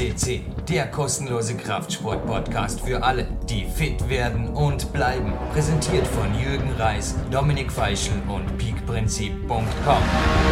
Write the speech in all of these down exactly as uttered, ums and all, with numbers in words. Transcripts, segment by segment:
C C, der kostenlose Kraftsport-Podcast für alle, die fit werden und bleiben. Präsentiert von Jürgen Reis, Dominik Feischl und peakprinzip punkt com.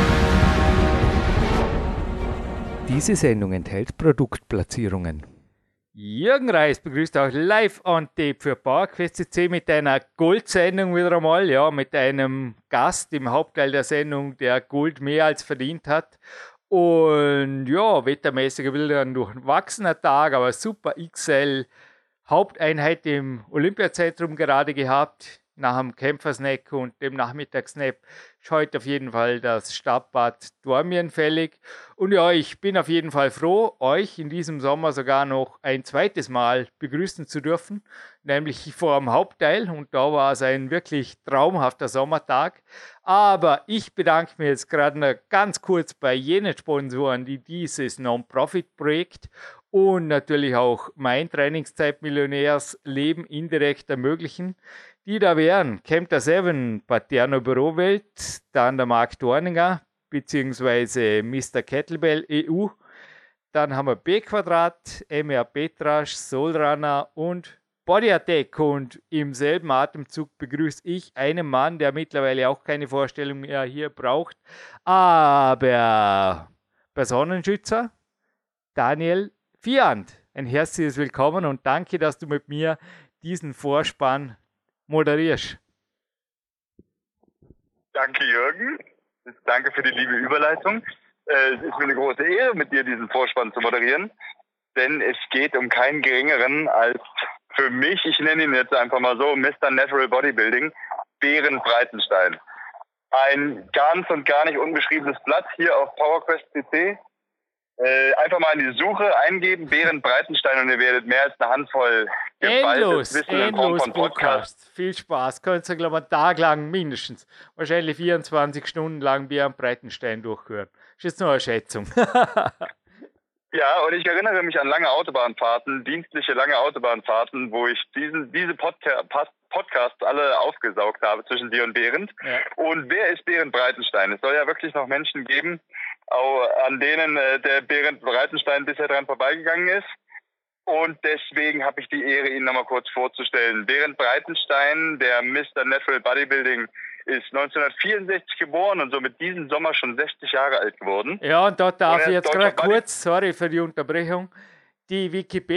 Diese Sendung enthält Produktplatzierungen. Jürgen Reis begrüßt auch live on tape für PowerQuest C C mit einer Gold-Sendung wieder einmal, ja, mit einem Gast im Hauptteil der Sendung, der Gold mehr als verdient hat. Und ja, wettermäßig wieder ein durchwachsener Tag, aber Super X L Haupteinheit im Olympiazentrum gerade gehabt. Nach dem Kämpfersnack und dem Nachmittagssnap ist heute auf jeden Fall das Stadtbad Dormien fällig. Und ja, ich bin auf jeden Fall froh, euch in diesem Sommer sogar noch ein zweites Mal begrüßen zu dürfen, nämlich vor dem Hauptteil. Und da war es ein wirklich traumhafter Sommertag. Aber ich bedanke mich jetzt gerade noch ganz kurz bei jenen Sponsoren, die dieses Non-Profit-Projekt und natürlich auch mein Trainingszeit-Millionärsleben indirekt ermöglichen. Die da wären Camter sieben, Paterno Bürowelt, dann der Marc Dorninger, beziehungsweise Mister Kettlebell E U. Dann haben wir B-Quadrat, M R Petrasch, Soulrunner und Body Attack. Und im selben Atemzug begrüße ich einen Mann, der mittlerweile auch keine Vorstellung mehr hier braucht, aber Personenschützer, Daniel Viand. Ein herzliches Willkommen und danke, dass du mit mir diesen Vorspann moderierst. Danke, Jürgen. Danke für die liebe Überleitung. Es ist mir eine große Ehre, mit dir diesen Vorspann zu moderieren, denn es geht um keinen geringeren als für mich, ich nenne ihn jetzt einfach mal so, Mister Natural Bodybuilding, Berend Breitenstein. Ein ganz und gar nicht unbeschriebenes Blatt hier auf PowerQuest C C. Äh, einfach mal in die Suche eingeben, Berend Breitenstein, und ihr werdet mehr als eine Handvoll endlos, Wissen in Form endlos von Podcast. Podcast. Viel Spaß. Könnt ihr, glaube ich, einen Tag lang mindestens, wahrscheinlich vierundzwanzig Stunden lang Berend Breitenstein durchhören. Ist jetzt nur eine Schätzung. Ja, und ich erinnere mich an lange Autobahnfahrten, dienstliche lange Autobahnfahrten, wo ich diesen, diese Podca- Podcasts alle aufgesaugt habe zwischen dir und Berend. Ja. Und wer ist Berend Breitenstein? Es soll ja wirklich noch Menschen geben, an denen äh, der Berend Breitenstein bisher dran vorbeigegangen ist. Und deswegen habe ich die Ehre, ihn nochmal kurz vorzustellen. Berend Breitenstein, der Mister Natural Bodybuilding, ist neunzehnhundertvierundsechzig geboren und somit diesen Sommer schon sechzig Jahre alt geworden. Ja, und dort darf ich jetzt gerade kurz, sorry für die Unterbrechung, die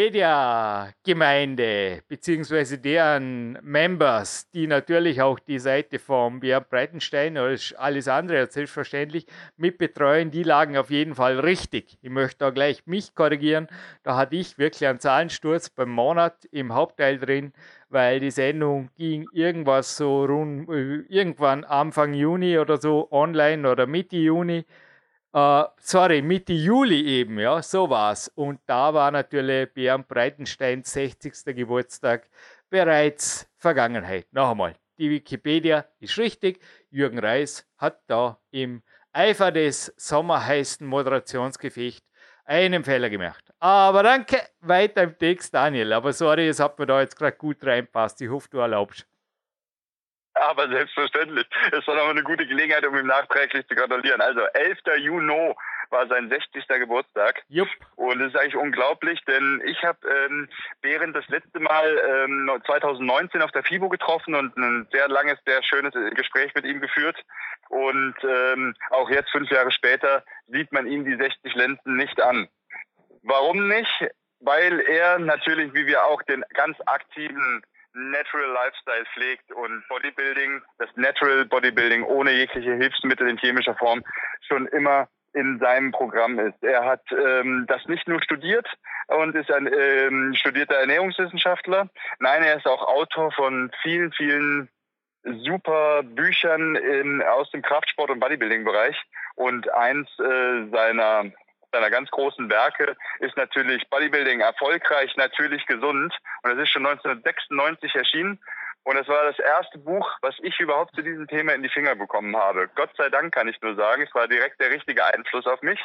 Wikipedia-Gemeinde beziehungsweise deren Members, die natürlich auch die Seite vom Bernd Breitenstein oder alles andere als selbstverständlich mitbetreuen, die lagen auf jeden Fall richtig. Ich möchte da gleich mich korrigieren. Da hatte ich wirklich einen Zahlensturz beim Monat im Hauptteil drin, weil die Sendung ging irgendwas so rund, irgendwann Anfang Juni oder so online oder Mitte Juni. Uh, sorry, Mitte Juli eben, ja, so war's. Und da war natürlich Bernd Breitensteins sechzigster Geburtstag bereits Vergangenheit. Noch einmal, die Wikipedia ist richtig. Jürgen Reis hat da im Eifer des sommerheißen Moderationsgefechts einen Fehler gemacht. Aber danke, weiter im Text, Daniel. Aber sorry, es hat mir da jetzt gerade gut reinpasst. Ich hoffe, du erlaubst. Aber selbstverständlich. Es war noch eine gute Gelegenheit, um ihm nachträglich zu gratulieren. Also elfter Juni war sein sechzigster Geburtstag. Jupp. Und es ist eigentlich unglaublich, denn ich habe ähm, Berend das letzte Mal ähm, zweitausendneunzehn auf der FIBO getroffen und ein sehr langes, sehr schönes Gespräch mit ihm geführt. Und ähm, auch jetzt, fünf Jahre später, sieht man ihm die sechzig Lenzen nicht an. Warum nicht? Weil er natürlich, wie wir auch, den ganz aktiven Natural Lifestyle pflegt und Bodybuilding, das Natural Bodybuilding ohne jegliche Hilfsmittel in chemischer Form schon immer in seinem Programm ist. Er hat ähm, das nicht nur studiert und ist ein ähm, studierter Ernährungswissenschaftler. Nein, er ist auch Autor von vielen, vielen super Büchern in, aus dem Kraftsport- und Bodybuilding-Bereich. Und eins äh, seiner seiner ganz großen Werke ist natürlich Bodybuilding erfolgreich, natürlich gesund. Und das ist schon neunzehnhundertsechsundneunzig erschienen. Und das war das erste Buch, was ich überhaupt zu diesem Thema in die Finger bekommen habe. Gott sei Dank kann ich nur sagen, es war direkt der richtige Einfluss auf mich.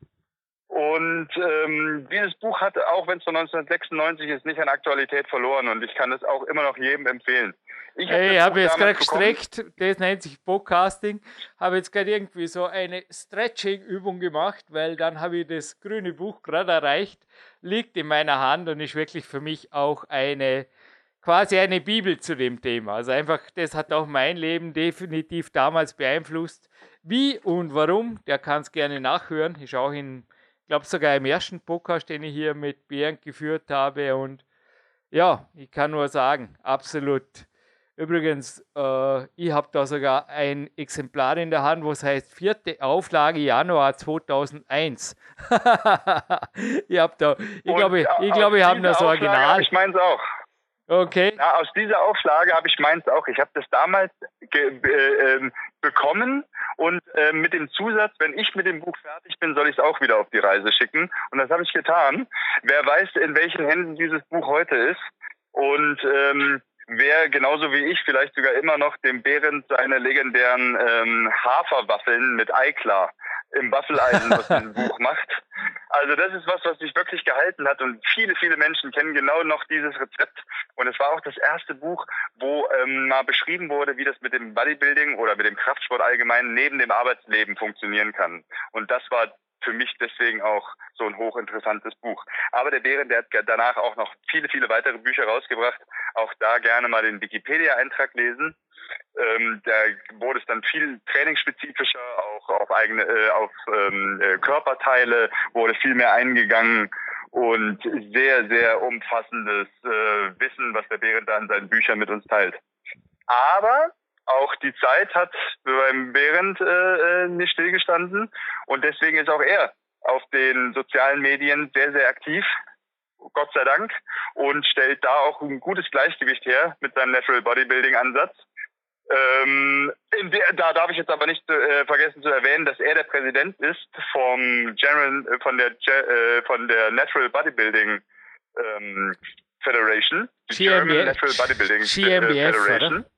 Und ähm, dieses Buch hat, auch wenn es von neunzehnhundertsechsundneunzig ist, nicht an Aktualität verloren. Und ich kann es auch immer noch jedem empfehlen. Ich habe hey, hab jetzt gerade bekommen. gestreckt, das nennt sich Podcasting, habe jetzt gerade irgendwie so eine Stretching-Übung gemacht, weil dann habe ich das grüne Buch gerade erreicht, liegt in meiner Hand und ist wirklich für mich auch eine, quasi eine Bibel zu dem Thema. Also einfach, das hat auch mein Leben definitiv damals beeinflusst. Wie und warum, der kann es gerne nachhören, ist auch in, ich glaube sogar im ersten Podcast, den ich hier mit Bernd geführt habe und ja, ich kann nur sagen, absolut. Übrigens, äh, ich habe da sogar ein Exemplar in der Hand, was heißt vierte Auflage Januar zweitausendeins. ich habe da, ich glaube, ich, glaub, ich habe das Original. Ich meine es auch. Okay. Ja, aus dieser Auflage habe ich meins auch. Ich habe das damals ge- äh, äh, bekommen und äh, mit dem Zusatz, wenn ich mit dem Buch fertig bin, soll ich es auch wieder auf die Reise schicken. Und das habe ich getan. Wer weiß, in welchen Händen dieses Buch heute ist. Und ähm, wer genauso wie ich vielleicht sogar immer noch dem Behrend seine legendären ähm, Haferwaffeln mit Eiklar im Waffeleisen aus diesem Buch macht. Also das ist was, was sich wirklich gehalten hat und viele, viele Menschen kennen genau noch dieses Rezept. Und es war auch das erste Buch, wo ähm, mal beschrieben wurde, wie das mit dem Bodybuilding oder mit dem Kraftsport allgemein neben dem Arbeitsleben funktionieren kann. Und das war für mich deswegen auch so ein hochinteressantes Buch. Aber der Behrend, der hat danach auch noch viele, viele weitere Bücher rausgebracht. Auch da gerne mal den Wikipedia-Eintrag lesen. Ähm, da wurde es dann viel trainingsspezifischer, auch auf eigene, äh, auf ähm, äh, Körperteile wurde viel mehr eingegangen und sehr, sehr umfassendes äh, Wissen, was der Behrend da in seinen Büchern mit uns teilt. Aber auch die Zeit hat beim Behrend äh, nicht stillgestanden und deswegen ist auch er auf den sozialen Medien sehr, sehr aktiv. Gott sei Dank, und stellt da auch ein gutes Gleichgewicht her mit seinem Natural Bodybuilding Ansatz. Ähm, in der, da darf ich jetzt aber nicht äh, vergessen zu erwähnen, dass er der Präsident ist vom General, äh, von der äh, von der Natural Bodybuilding ähm, Federation, G M B F, German Natural Bodybuilding G M B F, Federation. Oder?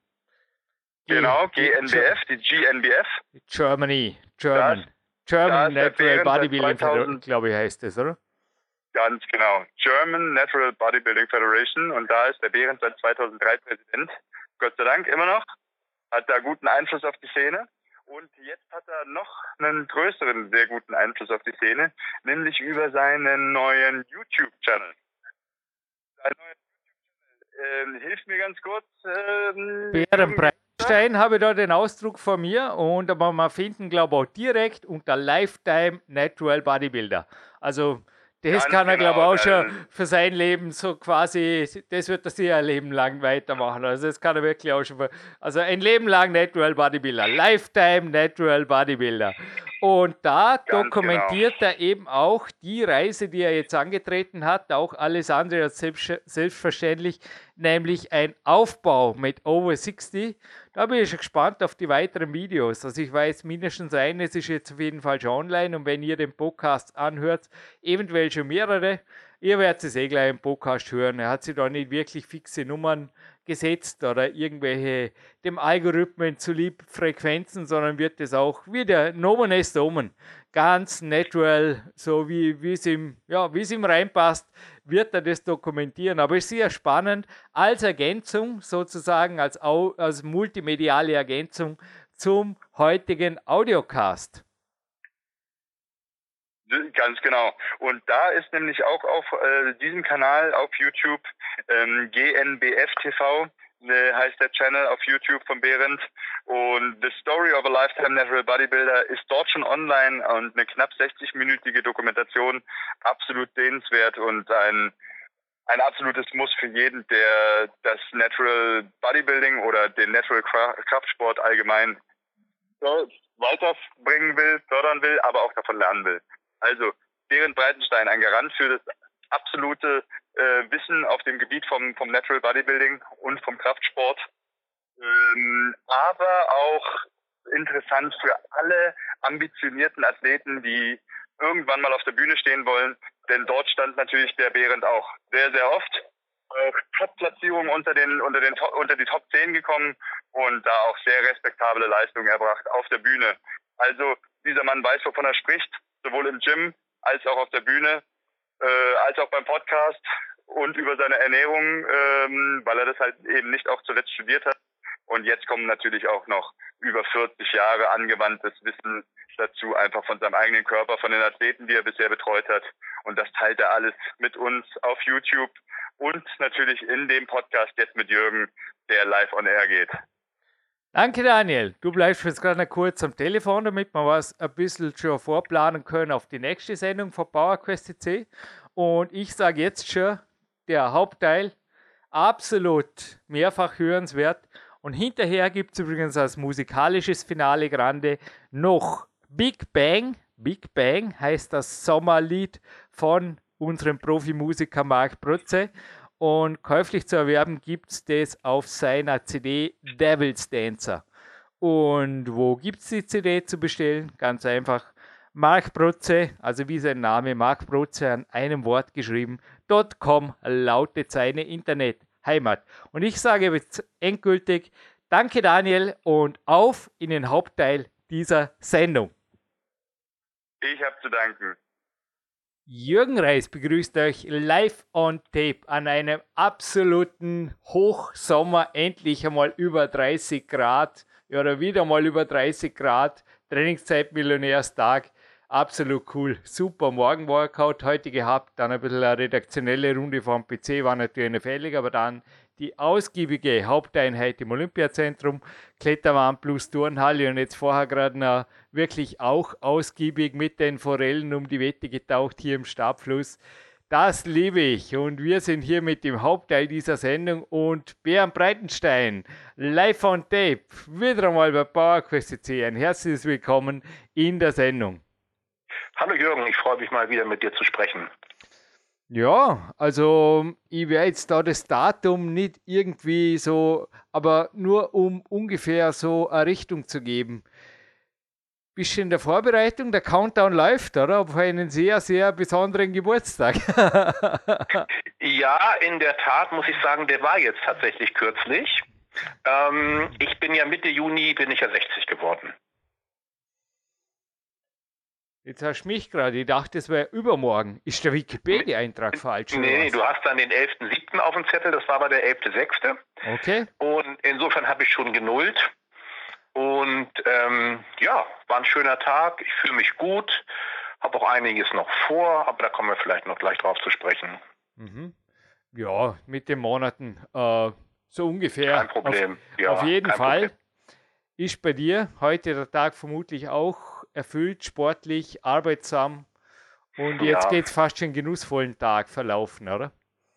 Genau, G N B F, die G N B F. Germany, German, German Natural Bodybuilding Federation, glaube ich, heißt es, oder? Ganz genau, German Natural Bodybuilding Federation, und da ist der Behrend seit zweitausenddrei Präsident. Gott sei Dank immer noch. Hat da guten Einfluss auf die Szene. Und jetzt hat er noch einen größeren, sehr guten Einfluss auf die Szene, nämlich über seinen neuen YouTube-Channel. Sein neuer YouTube-Channel, äh, hilft mir ganz kurz. Ähm, Behrend Breitenstein habe ich da den Ausdruck von mir und aber man finden, glaube ich, auch direkt unter Lifetime Natural Bodybuilder. Also das Ganz kann er, genau, glaube ich, auch schon für sein Leben so quasi, das wird er sich ein Leben lang weitermachen. Also das kann er wirklich auch schon, für, also ein Leben lang Natural Bodybuilder, Lifetime Natural Bodybuilder. Und da Ganz dokumentiert genau. er eben auch die Reise, die er jetzt angetreten hat, auch alles andere als selbstverständlich, nämlich ein Aufbau mit Over sechzig. Da bin ich schon gespannt auf die weiteren Videos. Also ich weiß mindestens eines ist jetzt auf jeden Fall schon online und wenn ihr den Podcast anhört, eventuell schon mehrere, ihr werdet es eh gleich im Podcast hören. Er hat sich da nicht wirklich fixe Nummern gesetzt oder irgendwelche dem Algorithmen zulieb Frequenzen, sondern wird es auch wie der Nomen est Omen, ganz natural, so wie wie es ihm ja wie es ihm reinpasst, wird er das dokumentieren. Aber ist sehr spannend als Ergänzung sozusagen als als multimediale Ergänzung zum heutigen Audiocast. Ganz genau. Und da ist nämlich auch auf äh, diesem Kanal auf YouTube ähm, G N B F T V äh, heißt der Channel auf YouTube von Behrend. Und The Story of a Lifetime Natural Bodybuilder ist dort schon online und eine knapp sechzig-minütige Dokumentation, absolut sehenswert und ein ein absolutes Muss für jeden, der das Natural Bodybuilding oder den Natural Kraftsport allgemein weiterbringen will, fördern will, aber auch davon lernen will. Also Behrend Breitenstein, ein Garant für das absolute äh, Wissen auf dem Gebiet vom, vom Natural Bodybuilding und vom Kraftsport. Ähm, aber auch interessant für alle ambitionierten Athleten, die irgendwann mal auf der Bühne stehen wollen. Denn dort stand natürlich der Behrend auch sehr, sehr oft. Auch Top-Platzierungen unter den, unter den, unter die Top zehn gekommen und da auch sehr respektable Leistungen erbracht auf der Bühne. Also dieser Mann weiß, wovon er spricht, sowohl im Gym als auch auf der Bühne, äh, als auch beim Podcast und über seine Ernährung, ähm, weil er das halt eben nicht auch zuletzt studiert hat. Und jetzt kommen natürlich auch noch über vierzig Jahre angewandtes Wissen dazu, einfach von seinem eigenen Körper, von den Athleten, die er bisher betreut hat. Und das teilt er alles mit uns auf YouTube und natürlich in dem Podcast jetzt mit Jürgen, der live on air geht. Danke, Daniel. Du bleibst jetzt gerade noch kurz am Telefon, damit wir was ein bisschen schon vorplanen können auf die nächste Sendung von PowerQuest C. Und ich sage jetzt schon, der Hauptteil absolut mehrfach hörenswert. Und hinterher gibt es übrigens als musikalisches Finale Grande noch Big Bang. Big Bang heißt das Sommerlied von unserem Profimusiker Marc Protze. Und käuflich zu erwerben gibt es das auf seiner C D Devil's Dancer. Und wo gibt es die C D zu bestellen? Ganz einfach. Marc Protze, also wie sein Name, Marc Protze an einem Wort geschrieben, .com lautet seine Internetheimat. Und ich sage jetzt endgültig, danke Daniel und auf in den Hauptteil dieser Sendung. Ich habe zu danken. Jürgen Reis begrüßt euch live on tape an einem absoluten Hochsommer, endlich einmal über dreißig Grad, ja, oder wieder mal über dreißig Grad, Trainingszeit Millionärstag, absolut cool, super Morgenworkout heute gehabt, dann ein bisschen eine redaktionelle Runde vom P C, war natürlich eine fällig, aber dann die ausgiebige Haupteinheit im Olympiazentrum, Kletterwand plus Turnhalle und jetzt vorher gerade noch wirklich auch ausgiebig mit den Forellen um die Wette getaucht hier im Stabfluss. Das liebe ich und wir sind hier mit dem Hauptteil dieser Sendung und Bernd Breitenstein, live on tape, wieder einmal bei PowerQuest C. Ein herzliches Willkommen in der Sendung. Hallo Jürgen, ich freue mich mal wieder mit dir zu sprechen. Ja, also ich werde jetzt da das Datum nicht irgendwie so, aber nur um ungefähr so eine Richtung zu geben. Bist du in der Vorbereitung? Der Countdown läuft, oder? Auf einen sehr, sehr besonderen Geburtstag. Ja, in der Tat muss ich sagen, der war jetzt tatsächlich kürzlich. Ähm, ich bin ja Mitte Juni, bin ich ja sechzig geworden. Jetzt hast du mich gerade, ich dachte, es wäre übermorgen. Ist der Wikipedia-Eintrag falsch? Nee, nee, du hast dann den elften siebten auf dem Zettel, das war aber der elfte sechste Okay. Und insofern habe ich schon genullt. Und ähm, ja, war ein schöner Tag, ich fühle mich gut, habe auch einiges noch vor, aber da kommen wir vielleicht noch gleich drauf zu sprechen. Mhm. Ja, mit den Monaten äh, so ungefähr. Kein Problem. Auf, ja, auf jeden Fall Problem. Ist bei dir heute der Tag vermutlich auch erfüllt, sportlich, arbeitsam und jetzt Ja. geht es fast schon einen genussvollen Tag verlaufen, oder?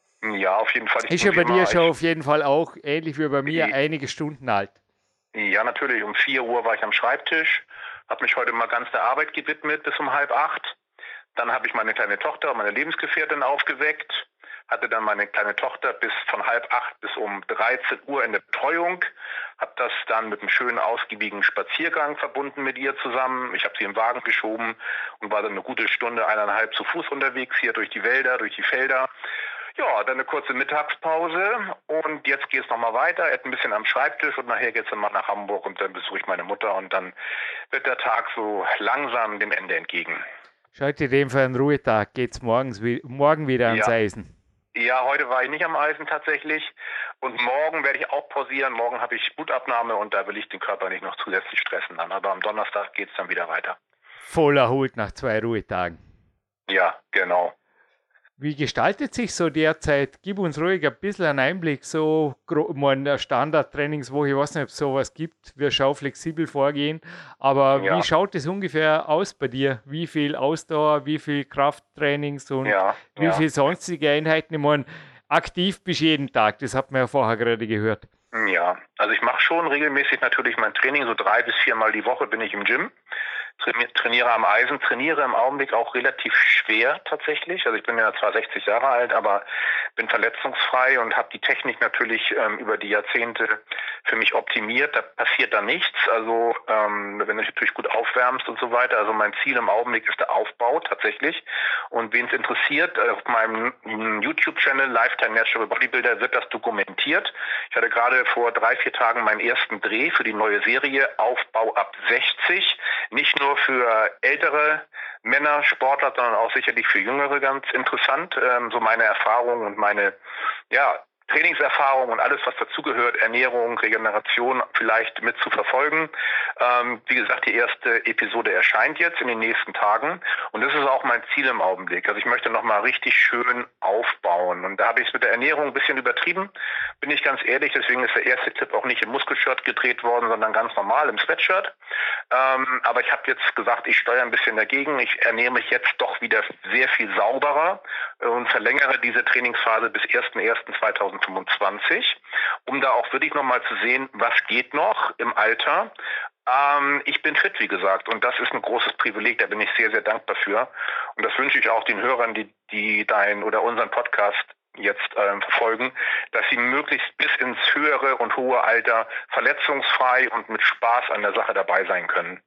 Ja, auf jeden Fall. Ich Ist ja muss bei immer- dir schon ich- auf jeden Fall auch, ähnlich wie bei mir, Die- einige Stunden alt. Ja, natürlich. Um vier Uhr war ich am Schreibtisch, habe mich heute mal ganz der Arbeit gewidmet bis um halb acht. Dann habe ich meine kleine Tochter, meine Lebensgefährtin aufgeweckt, hatte dann meine kleine Tochter bis von halb acht bis um dreizehn Uhr in der Betreuung, habe das dann mit einem schönen, ausgiebigen Spaziergang verbunden mit ihr zusammen. Ich habe sie im Wagen geschoben und war dann eine gute Stunde, eineinhalb zu Fuß unterwegs hier durch die Wälder, durch die Felder. Ja, dann eine kurze Mittagspause und jetzt geht es nochmal weiter, ein bisschen am Schreibtisch und nachher geht es dann mal nach Hamburg und dann besuche ich meine Mutter und dann wird der Tag so langsam dem Ende entgegen. Schaut in dem Fall ein Ruhetag, geht's morgens wie, morgen wieder ans Ja. Eisen. Ja, heute war ich nicht am Eisen tatsächlich und morgen werde ich auch pausieren. Morgen habe ich Blutabnahme und da will ich den Körper nicht noch zusätzlich stressen dann. Aber am Donnerstag geht es dann wieder weiter. Voll erholt nach zwei Ruhetagen. Ja, genau. Wie gestaltet sich so derzeit? Gib uns ruhig ein bisschen einen Einblick, so gro- ich meine, eine Standard-Trainingswoche, ich weiß nicht, ob es sowas gibt, wir schauen flexibel vorgehen, aber Ja. wie schaut es ungefähr aus bei dir? Wie viel Ausdauer, wie viel Krafttrainings und Ja, wie ja. viel sonstige Einheiten? Ich meine, aktiv bist jeden Tag, das hat man ja vorher gerade gehört. Ja, also ich mache schon regelmäßig natürlich mein Training, so drei bis viermal die Woche bin ich im Gym. Traini- Trainiere am Eisen, trainiere im Augenblick auch relativ schwer tatsächlich. Also ich bin ja zwar sechzig Jahre alt, aber bin verletzungsfrei und habe die Technik natürlich ähm, über die Jahrzehnte für mich optimiert. Da passiert dann nichts. Also ähm, wenn du dich natürlich gut aufwärmst und so weiter. Also mein Ziel im Augenblick ist der Aufbau tatsächlich. Und wen es interessiert, äh, auf meinem mm, YouTube-Channel Lifetime Natural Bodybuilder wird das dokumentiert. Ich hatte gerade vor drei, vier Tagen meinen ersten Dreh für die neue Serie Aufbau ab sechzig. Nicht nur für ältere Männer, Sportler, sondern auch sicherlich für Jüngere ganz interessant. Ähm, so meine Erfahrungen und meine ja, Trainingserfahrung und alles, was dazugehört, Ernährung, Regeneration vielleicht mit zu verfolgen. Ähm, wie gesagt, die erste Episode erscheint jetzt in den nächsten Tagen und das ist auch mein Ziel im Augenblick. Also ich möchte nochmal richtig schön aufbauen und da habe ich es mit der Ernährung ein bisschen übertrieben, bin ich ganz ehrlich, deswegen ist der erste Tipp auch nicht im Muskelshirt gedreht worden, sondern ganz normal im Sweatshirt. Ähm, aber ich habe jetzt gesagt, ich steuere ein bisschen dagegen, ich ernähre mich jetzt doch wieder sehr viel sauberer und verlängere diese Trainingsphase bis erster erster zweitausendfünfundzwanzig, um da auch wirklich nochmal zu sehen, was geht noch im Alter. Ähm, ich bin fit, wie gesagt, und das ist ein großes Privileg, da bin ich sehr, sehr dankbar für. Und das wünsche ich auch den Hörern, die, die dein oder unseren Podcast jetzt ähm, verfolgen, dass sie möglichst bis ins höhere und hohe Alter verletzungsfrei und mit Spaß an der Sache dabei sein können.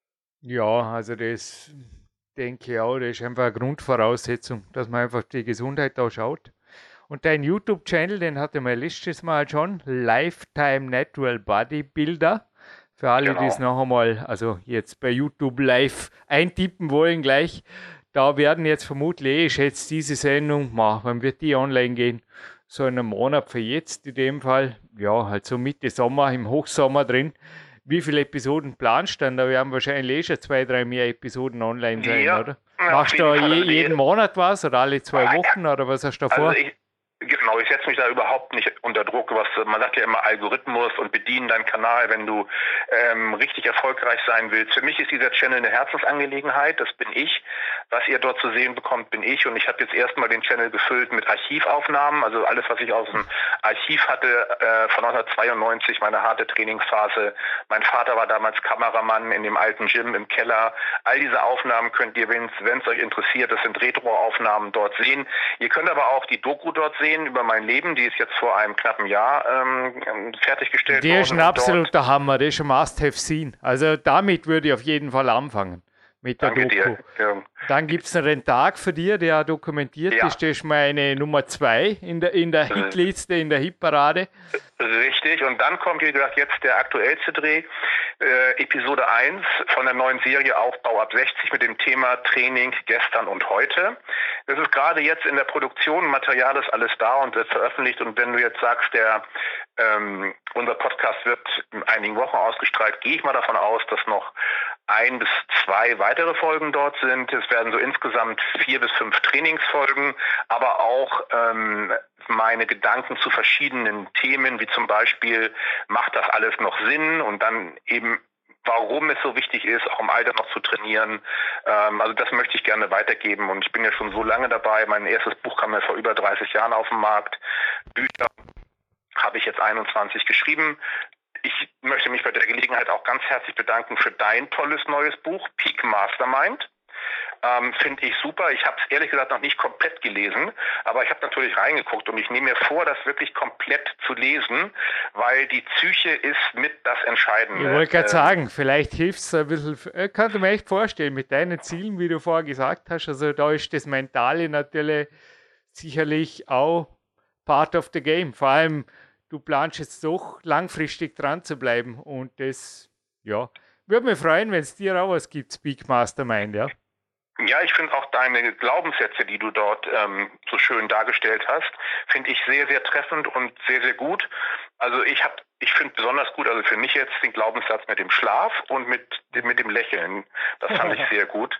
Ja, also das denke ich auch, das ist einfach eine Grundvoraussetzung, dass man einfach die Gesundheit da schaut. Und dein YouTube-Channel, den hatte man letztes Mal schon, Lifetime Natural Bodybuilder. Für alle, Genau. die es noch einmal, also jetzt bei YouTube live eintippen wollen gleich, da werden jetzt vermutlich, ich schätze diese Sendung, wann wird die online gehen? So in einem Monat für jetzt in dem Fall, ja, halt so Mitte Sommer, im Hochsommer drin. Wie viele Episoden planst du dann? Da werden wahrscheinlich schon zwei, drei mehr Episoden online sein, ja, oder? Ja, Machst du da je, also jeden Monat was oder alle zwei Wochen oder was hast du da vor? Also ich, genau, ich setze mich da überhaupt nicht unter Druck. Was, man sagt ja immer Algorithmus und bedienen deinen Kanal, wenn du ähm, richtig erfolgreich sein willst. Für mich ist dieser Channel eine Herzensangelegenheit, das bin ich. Was ihr dort zu sehen bekommt, bin ich. Und ich habe jetzt erstmal den Channel gefüllt mit Archivaufnahmen, also alles, was ich aus dem Archiv hatte äh, von neunzehnhundertzweiundneunzig, meine harte Trainingsphase. Mein Vater war damals Kameramann in dem alten Gym im Keller. All diese Aufnahmen könnt ihr, wenn es euch interessiert, das sind Retro-Aufnahmen, dort sehen. Ihr könnt aber auch die Doku dort sehen über mein Leben, die ist jetzt vor einem knappen Jahr ähm, fertiggestellt worden. Der ist ein absoluter Hammer, der ist ein Must-Have-Seen. Also damit würde ich auf jeden Fall anfangen mit der Danke Doku. dir. Ja. Dann gibt es noch den Tag für dir, der dokumentiert Ja. ist. Das ist meine Nummer zwei in der, in der Hitliste, in der Hitparade. Richtig, und dann kommt, wie gesagt, jetzt der aktuellste Dreh, äh, Episode eins von der neuen Serie Aufbau ab sechzig mit dem Thema Training gestern und heute. Das ist gerade jetzt in der Produktion, Material ist alles da und wird veröffentlicht, und wenn du jetzt sagst, der ähm, unser Podcast wird in einigen Wochen ausgestrahlt, gehe ich mal davon aus, dass noch ein bis zwei weitere Folgen dort sind. Es werden so insgesamt vier bis fünf Trainingsfolgen, aber auch ähm, meine Gedanken zu verschiedenen Themen, wie zum Beispiel, macht das alles noch Sinn? Und dann eben, warum es so wichtig ist, auch im Alter noch zu trainieren. Ähm, also das möchte ich gerne weitergeben. Und ich bin ja schon so lange dabei. Mein erstes Buch kam ja vor über dreißig Jahren auf den Markt. Bücher habe ich jetzt einundzwanzig geschrieben. Ich möchte mich bei der Gelegenheit auch ganz herzlich bedanken für dein tolles neues Buch, Peak Mastermind. Ähm, Finde ich super. Ich habe es ehrlich gesagt noch nicht komplett gelesen, aber ich habe natürlich reingeguckt und ich nehme mir vor, das wirklich komplett zu lesen, weil die Psyche ist mit das Entscheidende. Ich wollte gerade Ähm, sagen, vielleicht hilft es ein bisschen. Ich kann mir echt vorstellen, mit deinen Zielen, wie du vorher gesagt hast, also da ist das Mentale natürlich sicherlich auch part of the game. Vor allem, du planst jetzt doch langfristig dran zu bleiben, und das, ja, würde mich freuen, wenn es dir auch was gibt, Peak Mastermind, ja. Ja, ich finde auch deine Glaubenssätze, die du dort ähm, so schön dargestellt hast, finde ich sehr, sehr treffend und sehr, sehr gut. Also ich habe, ich finde besonders gut, also für mich jetzt den Glaubenssatz mit dem Schlaf und mit, mit dem Lächeln. Das fand ich sehr gut.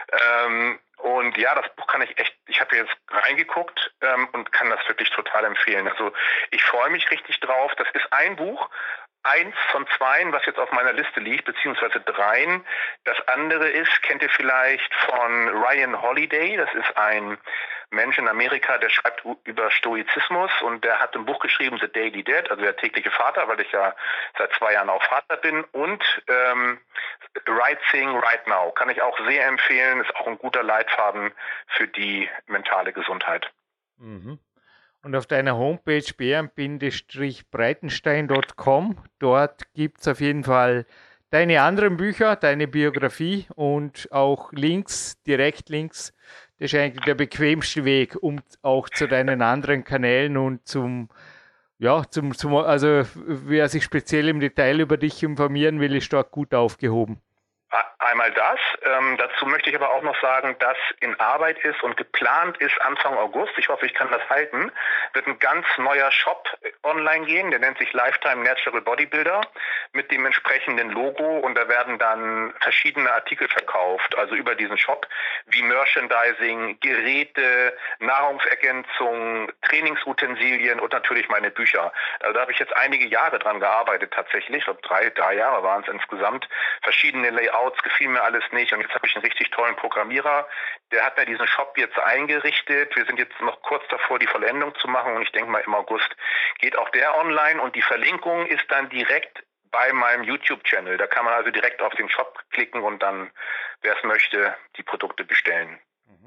Ähm, und ja, das Buch kann ich echt, ich habe jetzt reingeguckt ähm, und kann das wirklich total empfehlen. Also ich freue mich richtig drauf. Das ist ein Buch, eins von zweien, was jetzt auf meiner Liste liegt, beziehungsweise dreien. Das andere ist, kennt ihr vielleicht von Ryan Holiday, das ist ein Mensch in Amerika, der schreibt über Stoizismus, und der hat ein Buch geschrieben, The Daily Dad, also der tägliche Vater, weil ich ja seit zwei Jahren auch Vater bin, und ähm, Right Thing, Right Now, kann ich auch sehr empfehlen, ist auch ein guter Leitfaden für die mentale Gesundheit. Mhm. Und auf deiner Homepage bären breitenstein punkt com, dort gibt es auf jeden Fall deine anderen Bücher, deine Biografie und auch Links, Direktlinks. Das ist eigentlich der bequemste Weg, um auch zu deinen anderen Kanälen und zum, ja, zum, zum also wer sich speziell im Detail über dich informieren will, ist dort gut aufgehoben. Einmal das. Ähm, dazu möchte ich aber auch noch sagen, dass in Arbeit ist und geplant ist Anfang August, ich hoffe, ich kann das halten, wird ein ganz neuer Shop online gehen, der nennt sich Lifetime Natural Bodybuilder mit dem entsprechenden Logo und da werden dann verschiedene Artikel verkauft, also über diesen Shop, wie Merchandising, Geräte, Nahrungsergänzung, Trainingsutensilien und natürlich meine Bücher. Also da habe ich jetzt einige Jahre dran gearbeitet tatsächlich, ich glaube drei, drei Jahre waren es insgesamt, verschiedene Layouts, gefiel mir alles nicht und jetzt habe ich einen richtig tollen Programmierer, der hat mir diesen Shop jetzt eingerichtet. Wir sind jetzt noch kurz davor, die Vollendung zu machen und ich denke mal im August geht auch der online und die Verlinkung ist dann direkt bei meinem YouTube-Channel. Da kann man also direkt auf den Shop klicken und dann, wer es möchte, die Produkte bestellen.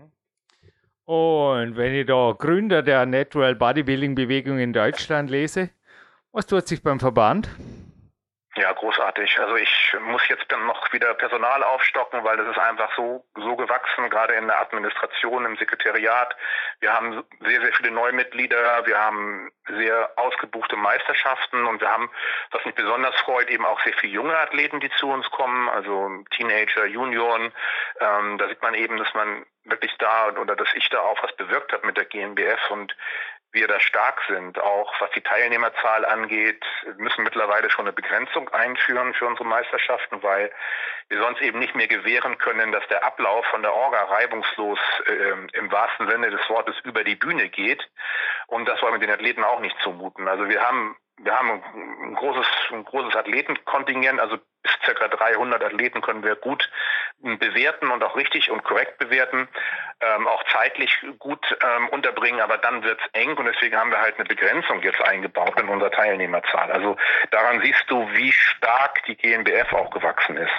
Und wenn ich da Gründer der Natural Bodybuilding Bewegung in Deutschland lese, was tut sich beim Verband? Ja, großartig. Also ich muss jetzt dann noch wieder Personal aufstocken, weil das ist einfach so so gewachsen, gerade in der Administration, im Sekretariat. Wir haben sehr, sehr viele Neumitglieder, wir haben sehr ausgebuchte Meisterschaften und wir haben, was mich besonders freut, eben auch sehr viele junge Athleten, die zu uns kommen, also Teenager, Junioren. Ähm, da sieht man eben, dass man wirklich da oder dass ich da auch was bewirkt habe mit der G N B F und wir da stark sind, auch was die Teilnehmerzahl angeht, müssen mittlerweile schon eine Begrenzung einführen für unsere Meisterschaften, weil wir sonst eben nicht mehr gewähren können, dass der Ablauf von der Orga reibungslos äh, im wahrsten Sinne des Wortes über die Bühne geht. Und das wollen wir den Athleten auch nicht zumuten. Also wir haben wir haben ein großes ein großes Athletenkontingent, also bis ca. dreihundert Athleten können wir gut bewerten und auch richtig und korrekt bewerten, ähm, auch zeitlich gut ähm, unterbringen, aber dann wird's eng und deswegen haben wir halt eine Begrenzung jetzt eingebaut in unserer Teilnehmerzahl. Also daran siehst du, wie stark die G N B F auch gewachsen ist.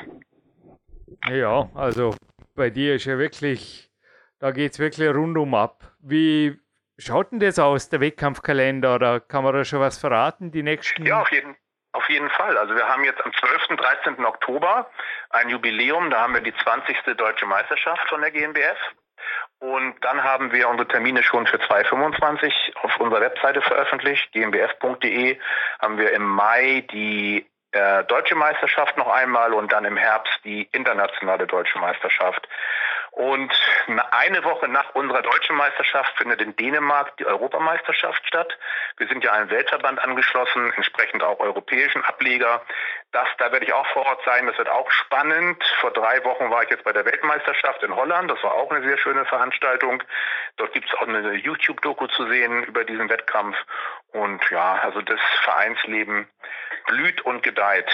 Ja, also bei dir ist ja wirklich, da geht es wirklich rundum ab. Wie schaut denn das aus, der Wettkampfkalender, oder kann man da schon was verraten, die nächsten? Ja, auf jeden Auf jeden Fall. Also wir haben jetzt am zwölften, dreizehnten Oktober ein Jubiläum. Da haben wir die zwanzigste Deutsche Meisterschaft von der G N B F. Und dann haben wir unsere Termine schon für zwanzig fünfundzwanzig auf unserer Webseite veröffentlicht. g n b f punkt d e haben wir im Mai die äh, Deutsche Meisterschaft noch einmal und dann im Herbst die internationale Deutsche Meisterschaft. Und eine Woche nach unserer deutschen Meisterschaft findet in Dänemark die Europameisterschaft statt. Wir sind ja einem Weltverband angeschlossen, entsprechend auch europäischen Ableger. Das, da werde ich auch vor Ort sein, das wird auch spannend. Vor drei Wochen war ich jetzt bei der Weltmeisterschaft in Holland, das war auch eine sehr schöne Veranstaltung. Dort gibt es auch eine YouTube-Doku zu sehen über diesen Wettkampf. Und ja, also das Vereinsleben blüht und gedeiht.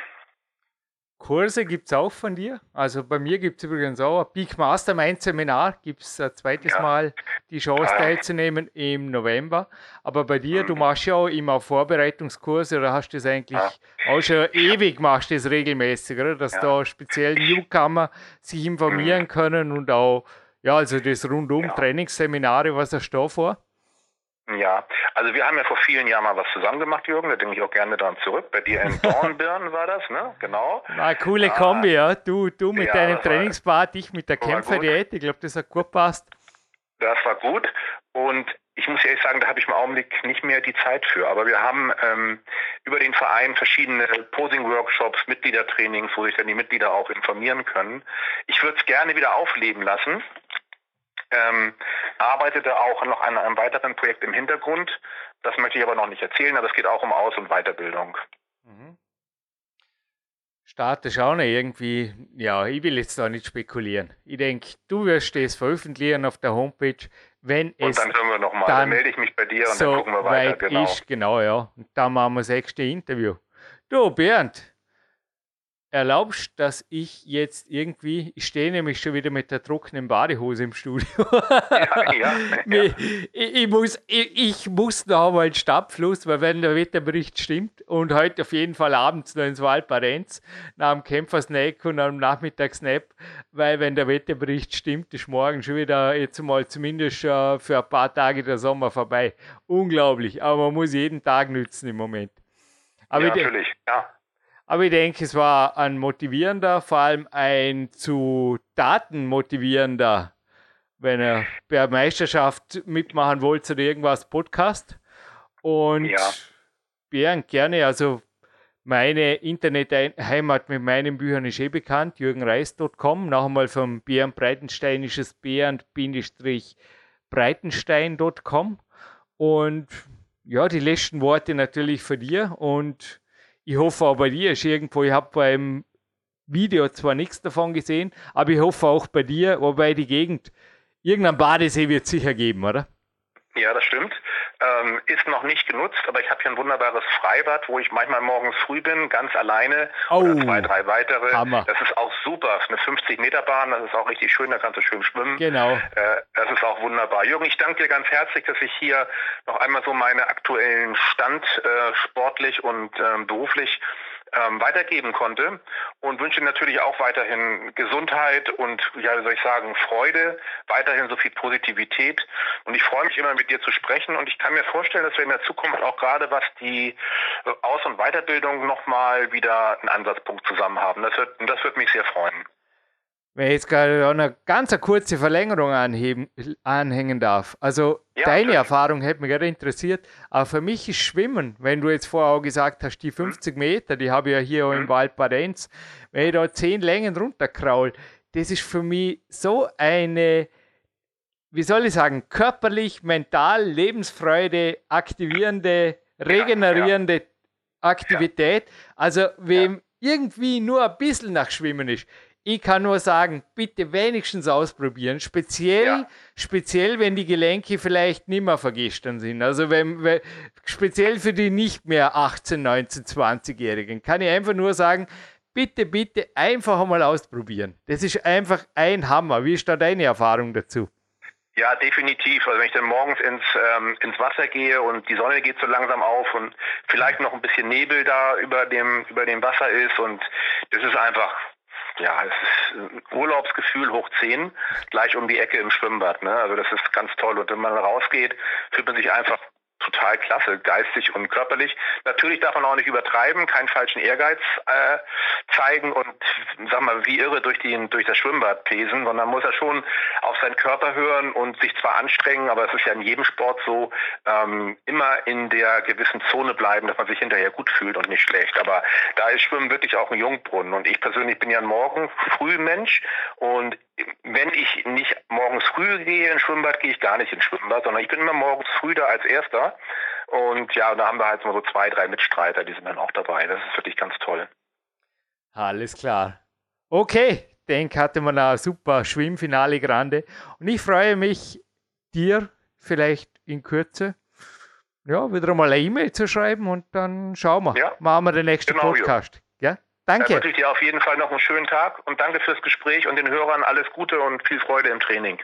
Kurse gibt es auch von dir? Also bei mir gibt es übrigens auch ein Peak Mastermind Seminar, gibt es ein zweites ja. Mal die Chance ah. teilzunehmen im November. Aber bei dir, mhm. du machst ja auch immer Vorbereitungskurse oder hast du das eigentlich ja. auch schon ewig, machst du das regelmäßig, oder? Dass ja. da speziell Newcomer sich informieren mhm. können und auch, ja, also das rundum ja. Trainingsseminare, was hast du da vor? Ja, also wir haben ja vor vielen Jahren mal was zusammen gemacht, Jürgen, da denke ich auch gerne daran zurück. Bei dir in Dornbirn war das, ne? Genau. War eine coole ah, Kombi, ja. Du, du mit ja, deinem Trainingsbad, ich mit der Kämpferdiät. Ich glaube, das hat gut passt. Das war gut und ich muss ehrlich sagen, da habe ich im Augenblick nicht mehr die Zeit für. Aber wir haben ähm, über den Verein verschiedene Posing-Workshops, Mitgliedertrainings, wo sich dann die Mitglieder auch informieren können. Ich würde es gerne wieder aufleben lassen. Ähm, arbeitete auch noch an einem weiteren Projekt im Hintergrund. Das möchte ich aber noch nicht erzählen, aber es geht auch um Aus- und Weiterbildung. Mhm. Starte auch noch irgendwie, ja, ich will jetzt da nicht spekulieren. Ich denke, du wirst es veröffentlichen auf der Homepage, wenn und es dann hören wir nochmal, dann, dann melde ich mich bei dir und so dann gucken wir weiter. Weit genau. Ist, genau, ja. Und dann machen wir das nächste Interview. Du, Bernd, erlaubst, dass ich jetzt irgendwie, ich stehe nämlich schon wieder mit der trockenen Badehose im Studio. Ja, ja, ja. Ich, ich, muss, ich, ich muss noch einmal einen Stabfluss, weil wenn der Wetterbericht stimmt und heute auf jeden Fall abends noch ins Valparenz, nach dem Kämpfersnack und am Nachmittagssnap, weil wenn der Wetterbericht stimmt, ist morgen schon wieder jetzt mal zumindest schon für ein paar Tage der Sommer vorbei. Unglaublich, aber man muss jeden Tag nützen im Moment. Aber ja, natürlich, ja. Aber ich denke, es war ein motivierender, vor allem ein zu Daten motivierender, wenn ihr bei der Meisterschaft mitmachen wollt oder irgendwas, Podcast. Und ja. Bernd, gerne, also Meine Internetheimat mit meinen Büchern ist eh bekannt, jürgen reis punkt com. Noch einmal vom Bernd Breitenstein ist es bernd breitenstein punkt com. Und ja, die letzten Worte natürlich von dir. Und ich hoffe auch bei dir ist irgendwo, ich habe beim Video zwar nichts davon gesehen, aber ich hoffe auch bei dir, wobei die Gegend, irgendein Badesee wird es sicher geben, oder? Ja, das stimmt. Ähm, ist noch nicht genutzt, aber ich habe hier ein wunderbares Freibad, wo ich manchmal morgens früh bin, ganz alleine, oh, oder zwei, drei weitere. Hammer. Das ist auch super. Das ist eine fünfzig Meter Bahn, das ist auch richtig schön, da kannst du schön schwimmen. Genau. Äh, das ist auch wunderbar. Jürgen, ich danke dir ganz herzlich, dass ich hier noch einmal so meine aktuellen Stand äh, sportlich und äh, beruflich Ähm, weitergeben konnte und wünsche natürlich auch weiterhin Gesundheit und, ja, wie soll ich sagen, Freude, weiterhin so viel Positivität. Und ich freue mich immer, mit dir zu sprechen, und ich kann mir vorstellen, dass wir in der Zukunft auch gerade, was die Aus- und Weiterbildung nochmal wieder einen Ansatzpunkt zusammen haben. Das wird, das wird mich sehr freuen. Wenn ich jetzt gerade eine ganz eine kurze Verlängerung anheben, anhängen darf. Also ja, deine natürlich. Erfahrung hätte mich gerade interessiert, aber für mich ist Schwimmen, wenn du jetzt vorher auch gesagt hast, die fünfzig Meter, die habe ich ja hier mhm. im Wald Badenz, wenn ich da zehn Längen runterkraul, das ist für mich so eine, wie soll ich sagen, körperlich, mental, Lebensfreude, aktivierende, regenerierende ja, ja. Aktivität. Also wem ja. irgendwie nur ein bisschen nach Schwimmen ist, ich kann nur sagen, bitte wenigstens ausprobieren. Speziell, ja. speziell, wenn die Gelenke vielleicht nicht mehr vergestern sind. Also wenn, wenn, speziell für die nicht mehr achtzehn, neunzehn, zwanzigjährigen kann ich einfach nur sagen, bitte, bitte einfach einmal ausprobieren. Das ist einfach ein Hammer. Wie ist da deine Erfahrung dazu? Ja, definitiv. Also wenn ich dann morgens ins, ähm, ins Wasser gehe und die Sonne geht so langsam auf und vielleicht noch ein bisschen Nebel da über dem, über dem Wasser ist, und das ist einfach... Ja, es ist ein Urlaubsgefühl hoch zehn, gleich um die Ecke im Schwimmbad. Ne? Also das ist ganz toll. Und wenn man rausgeht, fühlt man sich einfach total klasse, geistig und körperlich. Natürlich darf man auch nicht übertreiben, keinen falschen Ehrgeiz äh, zeigen und, sag mal, wie irre durch, die, durch das Schwimmbad pesen, sondern man muss ja schon auf seinen Körper hören und sich zwar anstrengen, aber es ist ja in jedem Sport so, ähm, immer in der gewissen Zone bleiben, dass man sich hinterher gut fühlt und nicht schlecht. Aber da ist Schwimmen wirklich auch ein Jungbrunnen. Und ich persönlich bin ja ein Morgen-Früh-Mensch, und wenn ich nicht morgens früh gehe ins Schwimmbad, gehe ich gar nicht ins Schwimmbad, sondern ich bin immer morgens früh da als Erster. Und ja, da haben wir halt so zwei, drei Mitstreiter, die sind dann auch dabei. Das ist wirklich ganz toll. Alles klar. Okay, denke, hatte man ein super Schwimmfinale Grande. Und ich freue mich, dir vielleicht in Kürze ja, wieder einmal eine E-Mail zu schreiben, und dann schauen wir, ja, machen wir den nächsten genau, Podcast. Ja, danke. Dann wünsche ich dir auf jeden Fall noch einen schönen Tag und danke fürs Gespräch und den Hörern alles Gute und viel Freude im Training.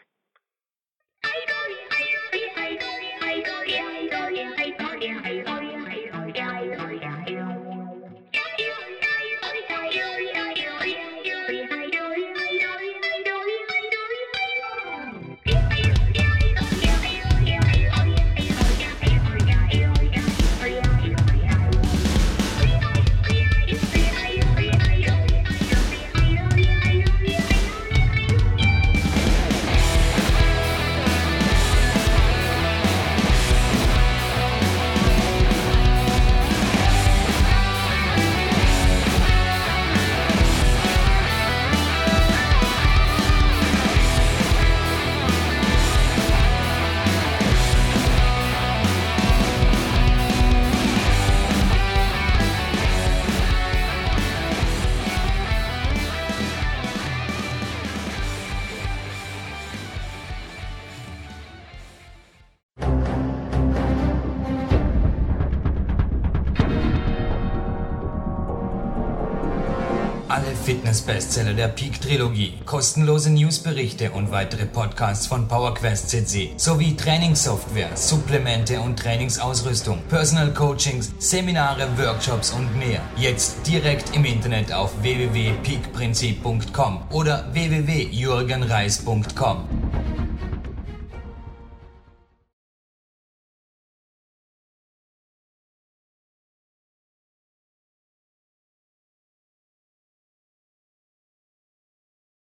Fitness-Bestseller der Peak-Trilogie, kostenlose Newsberichte und weitere Podcasts von PowerQuest C C sowie Trainingssoftware, Supplemente und Trainingsausrüstung, Personal Coachings, Seminare, Workshops und mehr. Jetzt direkt im Internet auf w w w punkt peak prinzip punkt com oder w w w punkt jürgen reis punkt com.